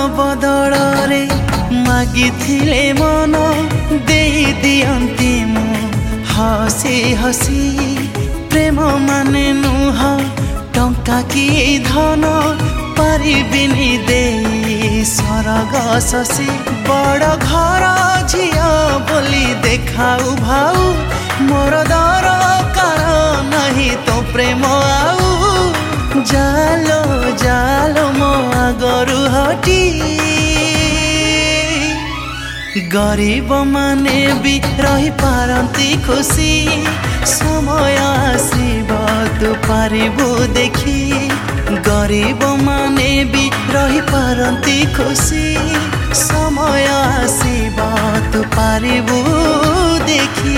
बदଳରେ ମାଗିଥିଲେ ମନ ଦେଇ ଦିଅନ୍ତି ମୁଁ ହସି ହସି ପ୍ରେମ ମାନେ ନୁହ ଟଙ୍କା କି ଧନ ପାରିବିନି ଦେଇ ସରଗ ଶଶୀ ବଡ଼ ଘର ଝିଅ ବୋଲି ଦେଖାଉ ଭାଉ ମୋର ଦରକାର ନାହିଁ ତ ପ୍ରେମ ଆଉ ଜାଲୋ ଜାଲୋ ମୋ ଆଗରୁ ହଟି गरीब माने भी रही पारंती खुशी समय आसीब तू पारिबु देखी गरीब माने भी रही पारंती खुशी समय आसीब तू पारिबु देखी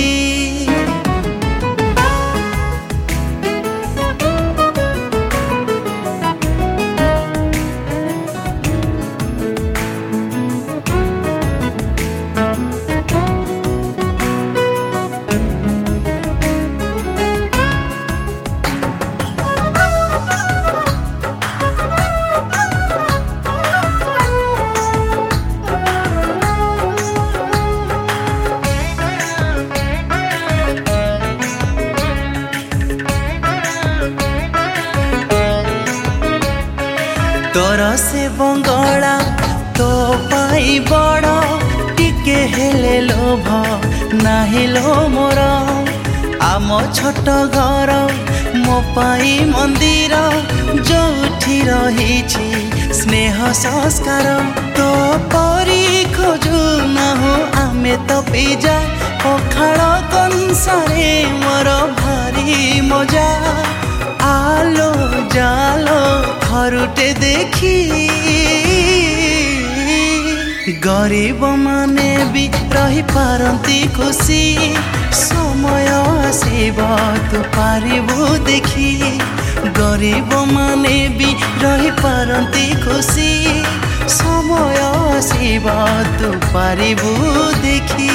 तोर से बंगला तो पाई बड़ टिके हेले लोभ नाही लो मोर आम छोट घर मो पाई मंदिर जोठी रही स्नेह संस्कार तो परी खोजु ना हो आमे तो पिजा पखाड़ कंसारे मोर भारी मजा आलो जालो खरुटे देखी गरीब माने भी रही पारंती खुशी समय आसीब तू पारिबु देखी गरीब माने भी रही पारंती खुशी समय आसीब तू पारिबु देखी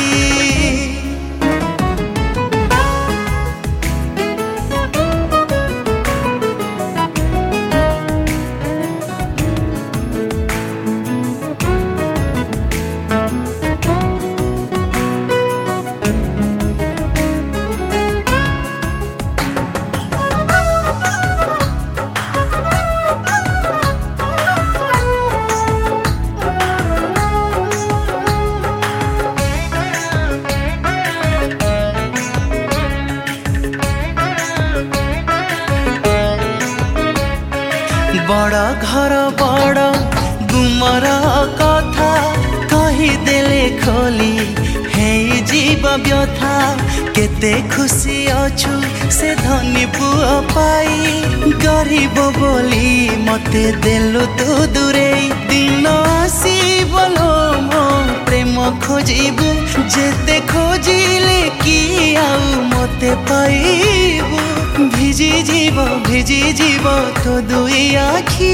बड़ घर बड़ गुमर कथा कहीदेले खोली हे जीव व्यथा केते खुशी अछु से धनी पुआ पाई गरीब बोली मते देलु तू दूरे दिन आसीबलो मो प्रेम खोजिबु जेते खोजिले कि आउ मते पाइबु भिजी जीव तो दुई आखी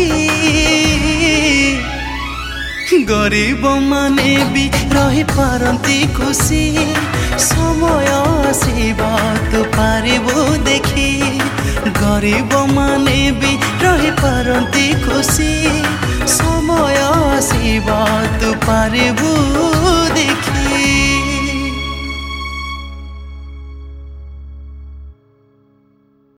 गरीब माने भी रही पारंती खुशी समय आसीब तू पारिबु देखी गरीब माने भी रही पारंती खुशी समय आसीब तू पारिबु